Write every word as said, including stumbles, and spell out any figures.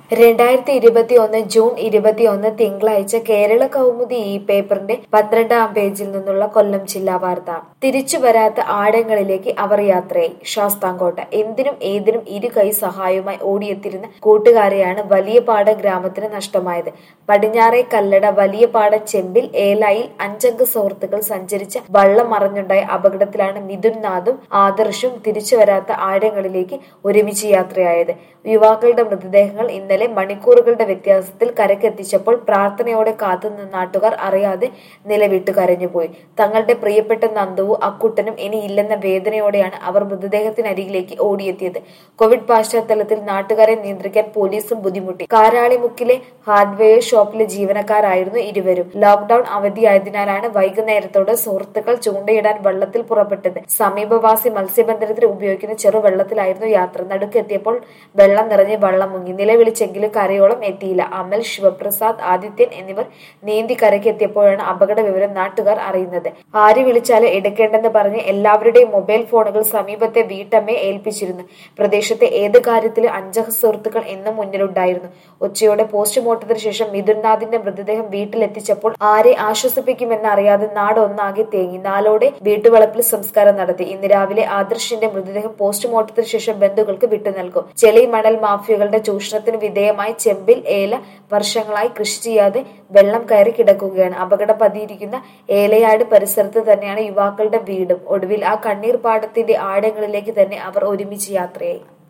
രണ്ടായിരത്തി ഇരുപത്തി ഒന്ന് ജൂൺ ഇരുപത്തിയൊന്ന് തിങ്കളാഴ്ച കേരള കൗമുദി ഈ പേപ്പറിന്റെ പന്ത്രണ്ടാം പേജിൽ നിന്നുള്ള കൊല്ലം ജില്ലാ വാർത്ത. തിരിച്ചു വരാത്ത ആഴങ്ങളിലേക്ക് അവർ യാത്രയായി. ശാസ്താംകോട്ട. എന്തിനും ഏതിനും ഇരു കൈ സഹായവുമായി ഓടിയെത്തിരുന്ന കൂട്ടുകാരെയാണ് വലിയപാടം ഗ്രാമത്തിന് നഷ്ടമായത്. പടിഞ്ഞാറെ കല്ലട വലിയപാടം ചെമ്പിൽ ഏലായിൽ അഞ്ചംഗ സുഹൃത്തുക്കൾ സഞ്ചരിച്ച വള്ളം മറിഞ്ഞുണ്ടായ അപകടത്തിലാണ് മിഥുൻ നാഥും ആദർശും തിരിച്ചുവരാത്ത ആഴങ്ങളിലേക്ക് ഒരുമിച്ച് യാത്രയായത്. യുവാക്കളുടെ മൃതദേഹങ്ങൾ ഇന്നലെ മണിക്കൂറുകളുടെ വ്യത്യാസത്തിൽ കരക്കെത്തിച്ചപ്പോൾ പ്രാർത്ഥനയോടെ കാത്തുനിന്ന നാട്ടുകാർ അറിയാതെ നിലവിട്ടു കരഞ്ഞുപോയി. തങ്ങളുടെ പ്രിയപ്പെട്ട നന്ദുവും അക്കുട്ടനും ഇനിയില്ലെന്ന വേദനയോടെയാണ് അവർ മൃതദേഹത്തിനരികിലേക്ക് ഓടിയെത്തിയത്. കോവിഡ് പശ്ചാത്തലത്തിൽ നാട്ടുകാരെ നിയന്ത്രിക്കാൻ പോലീസും ബുദ്ധിമുട്ടി. കാരാളിമുക്കിലെ ഹാർഡ്വെയർ ഷോപ്പിലെ ജീവനക്കാരായിരുന്നു ഇരുവരും. ലോക്ഡൌൺ അവധിയായതിനാലാണ് വൈകുന്നേരത്തോടെ സുഹൃത്തുക്കൾ ചൂണ്ടയിടാൻ വള്ളത്തിൽ പുറപ്പെട്ടത്. സമീപവാസി മത്സ്യബന്ധനത്തിന് ഉപയോഗിക്കുന്ന ചെറുവള്ളത്തിലായിരുന്നു യാത്ര. നടുക്കെത്തിയപ്പോൾ വെള്ളം നിറഞ്ഞ് വള്ളം മുങ്ങി. നിലവിളിച്ചെങ്കിലും കരയോളം എത്തിയില്ല. അമൽ, ശിവപ്രസാദ്, ആദിത്യൻ എന്നിവർ നീന്തി കരയ്ക്കെത്തിയപ്പോഴാണ് അപകട വിവരം നാട്ടുകാർ അറിയുന്നത്. ആര് വിളിച്ചാലും എടുക്കേണ്ടെന്ന് പറഞ്ഞ് എല്ലാവരുടെയും മൊബൈൽ ഫോണുകൾ സമീപത്തെ വീട്ടമ്മയെ ഏൽപ്പിച്ചിരുന്നു. പ്രദേശത്തെ ഏത് കാര്യത്തിലും അഞ്ചംഗ സുഹൃത്തുക്കൾ എന്നും മുന്നിലുണ്ടായിരുന്നു. ഉച്ചയോടെ പോസ്റ്റ്മോർട്ടത്തിന് ശേഷം മിഥുൻനാഥിന്റെ മൃതദേഹം വീട്ടിലെത്തിച്ചപ്പോൾ ആരെ ആശ്വസിപ്പിക്കുമെന്ന് അറിയാതെ നാട് ഒന്നാകെ തേങ്ങി. നാലോടെ വീട്ടുവളപ്പിൽ സംസ്കാരം നടത്തി. ഇന്ന് രാവിലെ ആദർശിന്റെ മൃതദേഹം പോസ്റ്റ്മോർട്ടത്തിന് ശേഷം ബന്ധുക്കൾക്ക് വിട്ടുനൽകും. ചെളി മണൽ മാഫിയകളുടെ ചൂഷണത്തിന് വിധേയമായി ചെമ്പിൽ ഏല വർഷങ്ങളായി കൃഷി ചെയ്യാതെ വെള്ളം കയറി കിടക്കുകയാണ്. അപകടം പതിയിരിക്കുന്ന ഏലയാട് പരിസരത്ത് തന്നെയാണ് യുവാക്കളുടെ വീടും. ഒടുവിൽ ആ കണ്ണീർ പാടത്തിന്റെ ആഴങ്ങളിലേക്ക് തന്നെ അവർ ഒരുമിച്ച് യാത്രയായി.